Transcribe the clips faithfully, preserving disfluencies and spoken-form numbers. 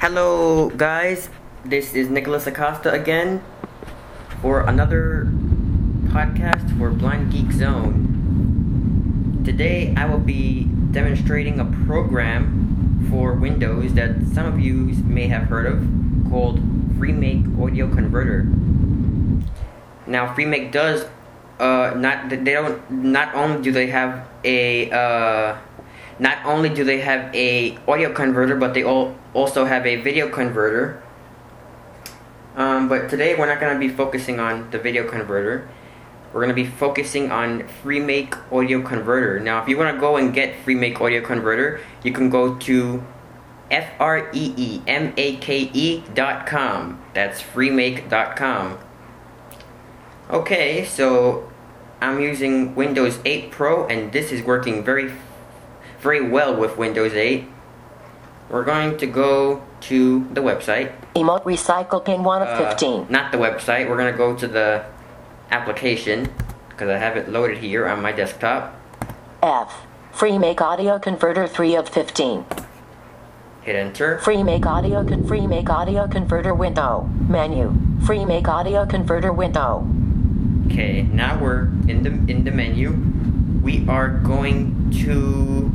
Hello guys, this is Nicholas Acosta again for another podcast for Blind Geek Zone. Today I will be demonstrating a program for Windows that some of you may have heard of called FreeMake Audio Converter. Now FreeMake does uh, not they don't not only do they have a uh, Not only do they have a audio converter, but they all also have a video converter. Um, but today we're not going to be focusing on the video converter. We're going to be focusing on FreeMake Audio Converter. Now, if you want to go and get FreeMake Audio Converter, you can go to F R E E M A K E dot com. That's freemake dot com. Okay, so I'm using Windows eight Pro, and this is working very very well with Windows eight. We're going to go to the website. Emote recycle pin one of uh, fifteen. Not the website. We're going to go to the application because I have it loaded here on my desktop. F. FreeMake Audio Converter three of fifteen. Hit enter. FreeMake Audio con FreeMake Audio Converter window. Menu. FreeMake Audio Converter window. Okay, now we're in the in the menu. We are going to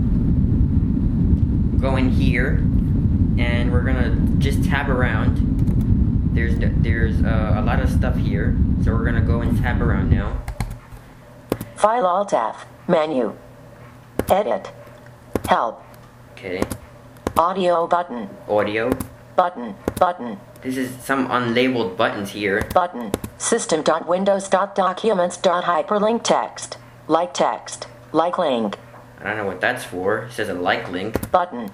go in here, and we're gonna just tab around. There's there's uh, a lot of stuff here, so we're gonna go and tab around now. File Alt F. Menu. Edit. Help. Okay. Audio button. Audio. Button. Button. This is some unlabeled buttons here. Button. System.windows.documents.hyperlink text. Like text. Like link. I don't know what that's for. It says a like link. Button.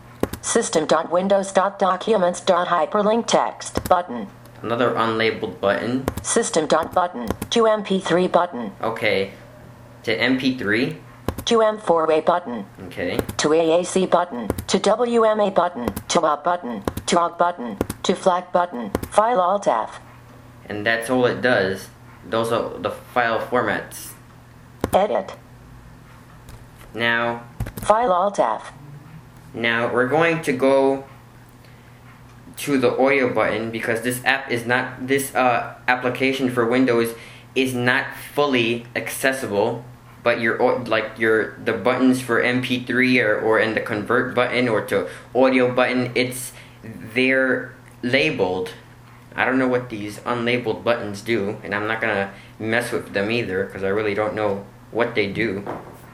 System.windows.documents.hyperlink text. Button. Another unlabeled button. System.button. To M P three button. Okay. To M P three. To M four A button. Okay. To A A C button. To W M A button. To up button. To out button. To flag button. File Alt F. And that's all it does. Those are the file formats. Edit. Now, File Alt F. now we're going to go to the audio button because this app is not this uh, application for Windows is not fully accessible. But your like your the buttons for M P three or or in the convert button or to audio button, it's they're labeled. I don't know what these unlabeled buttons do, and I'm not gonna mess with them either because I really don't know what they do.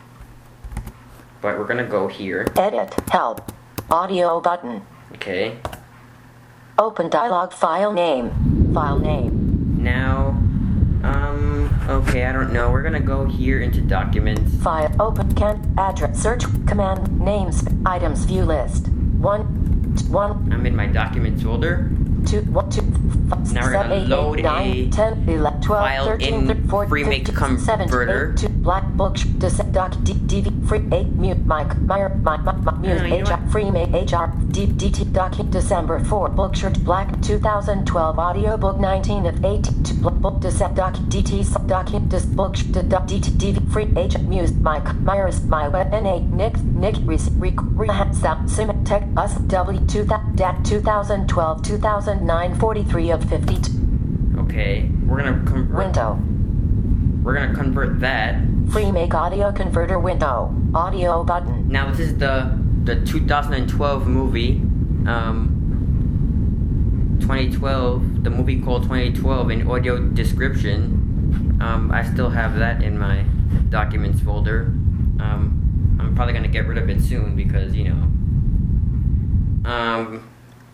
But we're gonna go here. Edit. Help. Audio button. Okay. Open dialog. File name. File name. Now, um, okay, I don't know. We're gonna go here into documents. File. Open. Can. Address. Search. Command. Names. Items. View list. One. One. I'm in my documents folder. Two, one, two, five, Now we're seven, gonna eight, load eight, nine, a ten, eleven, twelve, file thirteen, in fourteen, FreeMake fifteen, seventeen, Converter. eighteen, black book, dissect doc, d, dv, free, eight, mute, mic, meyer, my, my, my, mute, No, you know hr, FreeMake, hr, d, dt, doc, December fourth, book, shirt, black, two thousand twelve, audio book, nineteen of eighteen, to, book, book, dissect doc, dt, sub, doc, dis, book, sh, d, doc, dt, dv, free, h, muse, mic, myers, my, web, na, nick, nick, rec, rec, rec, sam, sim, tech, us, w, two, that, dat, two thousand twelve, two thousand nine, forty-three of fifty-two. Okay, we're gonna convert. Window. We're gonna convert that. FreeMake Audio Converter window. Audio button. Now this is the the two thousand twelve movie, um, twenty twelve. The movie called twenty twelve in audio description. Um, I still have that in my documents folder. Um, I'm probably gonna get rid of it soon because you know. Um.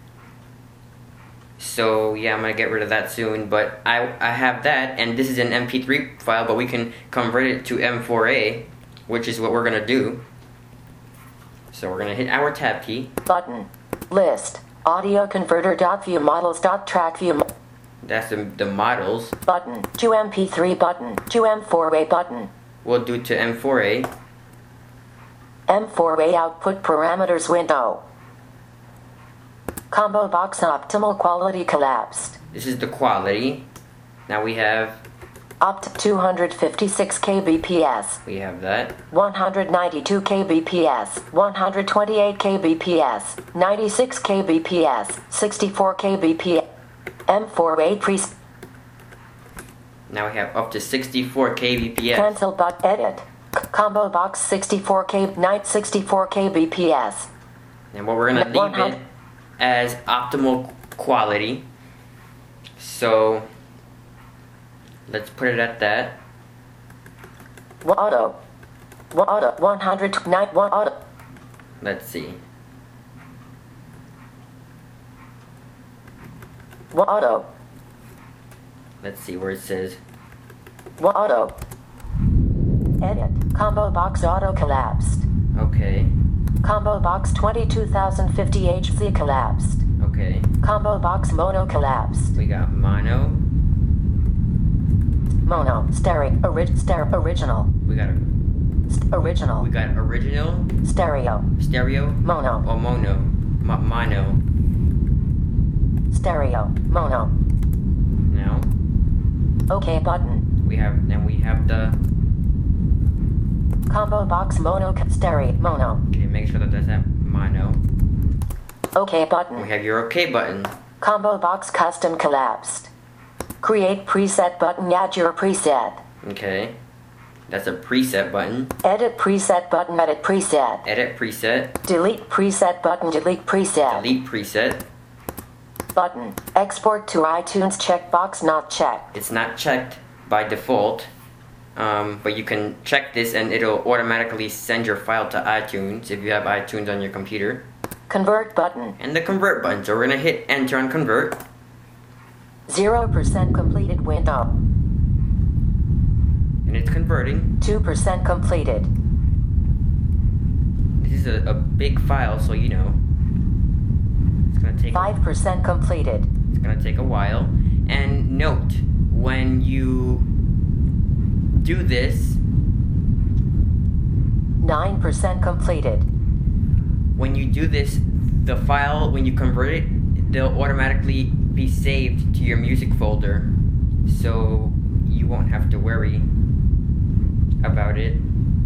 So yeah, I'm gonna get rid of that soon, but I, I have that, and this is an M P three file, but we can convert it to M four A, which is what we're gonna do. So we're gonna hit our tab key. Button. List. Audio converter dot view models dot track view. Mo- That's the, the models. button. To M P three button. To M four A button. We'll do to M four A. M four A output parameters window. Combo box optimal quality collapsed. This is the quality. Now we have Up to two hundred fifty-six kbps. We have that. one hundred ninety-two kbps. one hundred twenty-eight kbps. ninety-six kbps. sixty-four kbps. M four A preset. Now we have up to sixty-four kbps. Cancel but edit. C- combo box sixty-four K night sixty-four kbps. And what we're gonna leave one it hundred as optimal quality. So let's put it at that. Auto. Auto. one hundred nine. One auto. Let's see. Auto. Let's see where it says. Auto. Edit. Combo box auto collapsed. Okay. Combo box twenty-two thousand fifty H Z collapsed. Okay. Combo box mono collapsed. We got mono. Mono. Stereo. Orig- ster- original. We got St- original. we got original, Stereo. stereo, Mono. or mono, Mo- mono. Stereo. Mono. Now OK button. we have then we have the. Combo box mono. c- Stereo. Mono. Okay, make sure that that's at mono. OK We button. have your OK button. Combo box custom collapsed. Create preset button. Add your preset. Okay. That's a preset button. Edit preset button. Edit preset. Edit preset. Delete preset button. Delete preset. Delete preset. Button. Export to iTunes checkbox not checked. It's not checked by default, um, but you can check this and it'll automatically send your file to iTunes if you have iTunes on your computer. Convert button. And the convert button. So we're gonna hit enter on convert. zero percent completed window. And it's converting. two percent completed. This is a, a big file, so you know. It's gonna take five percent completed. it's gonna take a while. And note, when you do this, nine percent completed. when you do this, the file, when you convert it, they'll automatically be saved to your music folder. So you won't have to worry about it.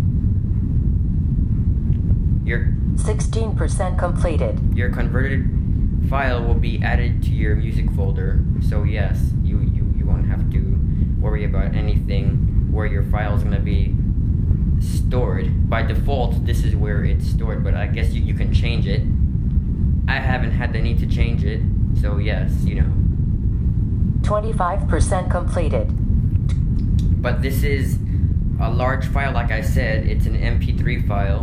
Your sixteen percent completed. your converted file will be added to your music folder. So yes, you, you, you won't have to worry about anything where your file is going to be stored. By default, this is where it's stored, but I guess you, you can change it. I haven't had the need to change it, so yes, you know. twenty-five percent completed. But this is a large file, like I said. It's an M P three file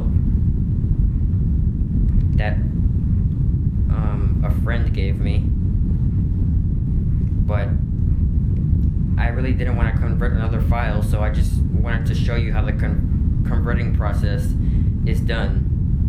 that um, a friend gave me. But I really didn't want to convert another file, so I just wanted to show you how the con- converting process is done.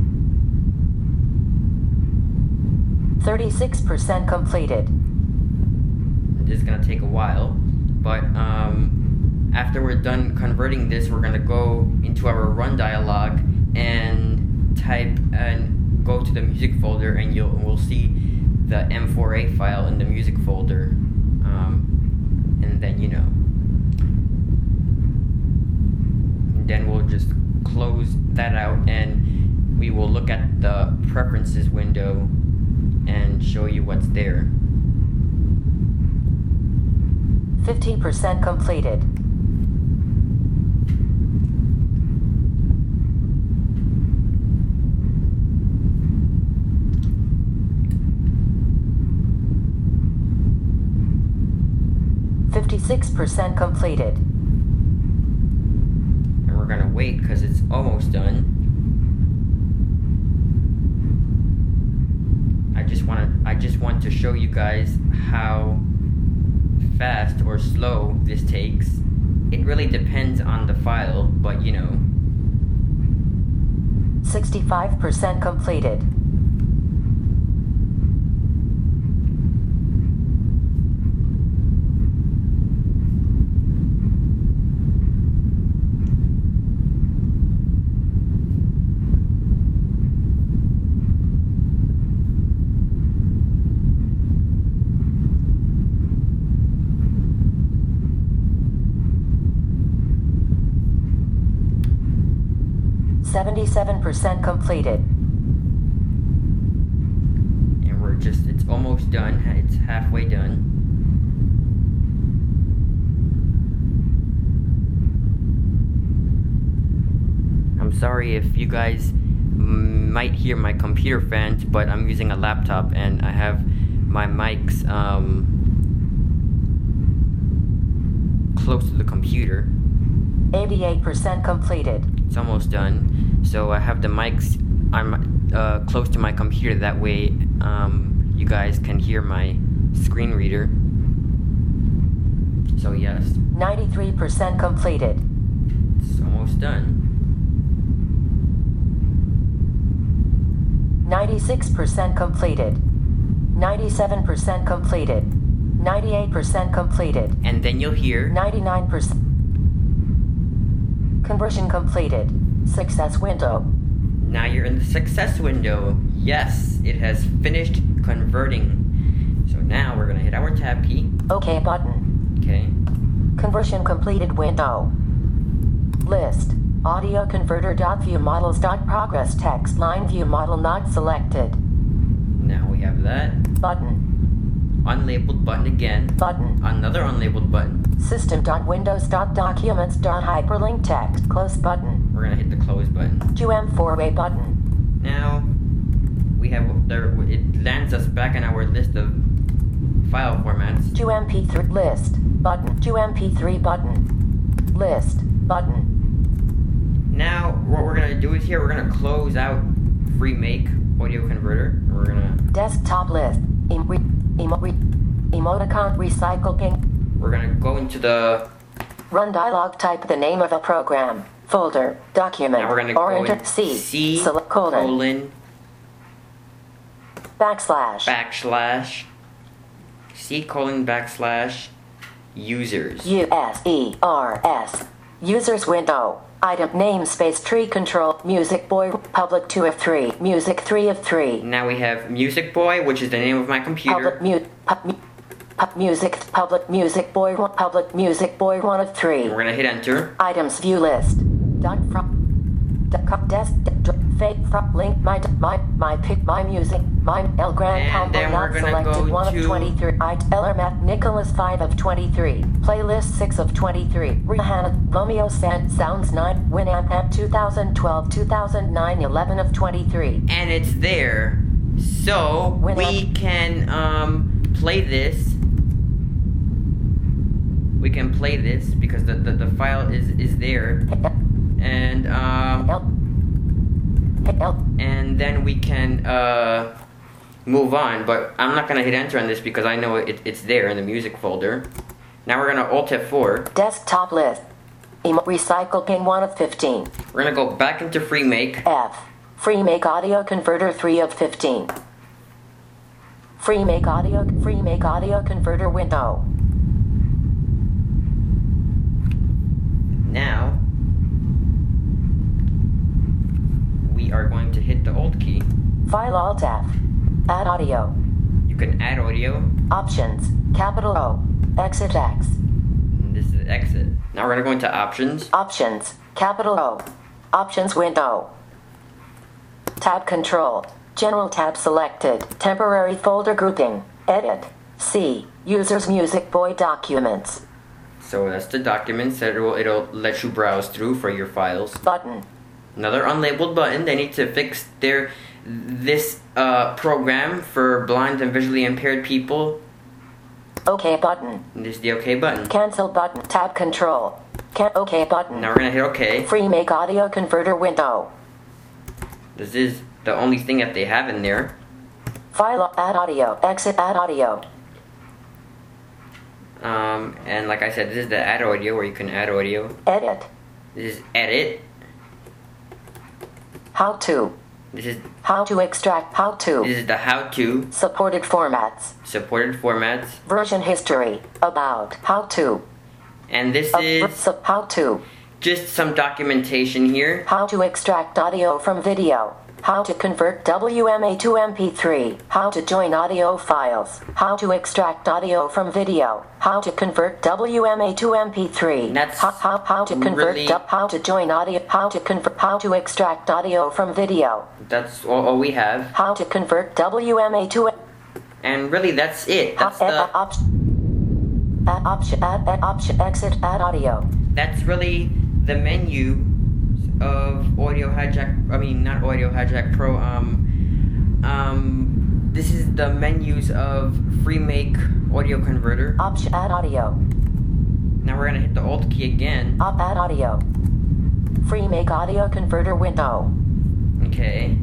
thirty-six percent completed. It's gonna take a while, but um, after we're done converting this, we're gonna go into our run dialog and type and go to the music folder, and you'll we'll see the M four A file in the music folder, um, and then you know, and then we'll just close that out, and we will look at the preferences window and show you what's there. fifty percent completed. fifty-six percent completed. And we're gonna wait because it's almost done. I just want to I just want to show you guys how fast or slow this takes. It really depends on the file, but you know. sixty-five percent completed. seventy-seven percent completed. And we're just, it's almost done. It's halfway done. I'm sorry if you guys m- might hear my computer fans, but I'm using a laptop and I have my mics um, close to the computer. eighty-eight percent completed. It's almost done. So I have the mics I'm uh, close to my computer. That way um, you guys can hear my screen reader. So yes, ninety-three percent completed. it's almost done. ninety-six percent completed. ninety-seven percent completed. ninety-eight percent completed. And then you'll hear ninety-nine percent. Conversion completed. Success window. now you're in the success window. Yes, it has finished converting. So now we're gonna hit our tab key. OK button. Okay. Conversion completed window. List. Audio converter. View models. Progress text line. View model not selected. Now we have that. Button. Unlabeled button again. Button. Another unlabeled button. System.windows.documents.hyperlink text. Close button. We're gonna hit the close button. Q M four-way button. Now we have there. It lands us back in our list of file formats. Q M P three list button. Q M P three button. List button. Now what we're gonna do is here we're gonna close out FreeMake Audio Converter. We're gonna Desktop list. Em- re- emo- re- emoticon recycling. we're gonna go into the Run dialog. Type the name of a program. Folder. Document. now we're gonna or go enter in C. C Select colon. colon Backslash. backslash C colon backslash users. U S E R S. Users window. Item namespace tree control. Music Boy. Public two of three. Music three of three. Now we have Music Boy, which is the name of my computer. Public mute. Pub, mu- pub music. Public music boy. one- Public music boy one of three. We're gonna hit enter. Items view list. Dot from. Dot com desk. Fake from link my my my pick my music my El Grand And combo then we're not gonna selected go one to- of twenty-three. I Eller Matt Nicholas five of twenty-three. Playlist six of twenty-three. Rihanna Romeo San Sounds nine. Winamp at twenty twelve two thousand nine eleven of twenty-three. And it's there. So When we I- can um play this. We can play this because the, the, the file is, is there. And um El El and then we can uh move on, but I'm not gonna hit enter on this because I know it, it's there in the music folder. Now we're gonna Alt F four. desktop list. Emo- recycle pin one of fifteen. We're gonna go back into FreeMake. F. FreeMake audio converter three of fifteen. FreeMake audio FreeMake audio converter window. Now we are going to hit the Alt key. File Alt F. Add audio. You can add audio. Options. Capital O. Exit X. And this is exit. Now we're gonna go into options. Options. Capital O. Options window. Tab control. General tab selected. Temporary folder grouping. Edit. C. Users Music Boy documents. So that's the documents that it'll, it'll let you browse through for your files. Button. Another unlabeled button. They need to fix their this uh, program for blind and visually impaired people. OK button. And this is the OK button. Cancel button. Tab control. Can- OK button. Now we're gonna hit OK. FreeMake audio converter window. This is the only thing that they have in there. File add audio. Exit add audio. Um, and like I said, this is the add audio where you can add audio. Edit. This is edit. How to. This is How to extract. How this to. is the how to Supported formats. supported formats. Version history. About. How to. And this Uh, is so- how to. just some documentation here. How to extract audio from video. How to convert W M A to M P three. How to join audio files. How to extract audio from video. How to convert W M A to M P three. That's how, how, how to convert really, du- how to join audio. How to convert. How to extract audio from video. That's all, all we have. How to convert W M A to. And really, that's it. That's add, the. add, option, add option. Add, add option. Exit. Add audio. That's really the menu of Audio Hijack. I mean, not Audio Hijack Pro. Um, um, this is the menus of FreeMake Audio Converter. Option. Add audio. Now we're gonna hit the Alt key again. Up. Add audio. FreeMake Audio Converter window. Okay.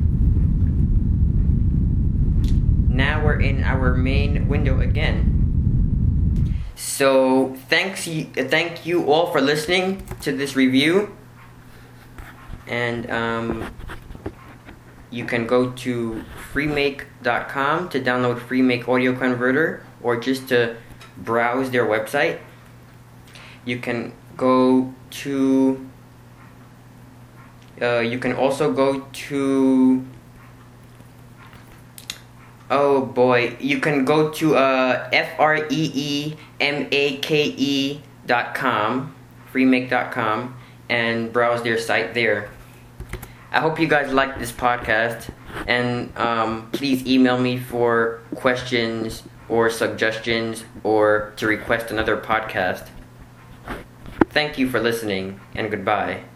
Now we're in our main window again. So thanks, you, thank you all for listening to this review. And um, you can go to freemake dot com to download FreeMake Audio Converter, or just to browse their website. You can go to. Uh, you can also go to. Oh boy, you can go to uh, F R E E M A K E dot com, freemake dot com, and browse their site there. I hope you guys like this podcast, and um, please email me for questions or suggestions or to request another podcast. Thank you for listening, and goodbye.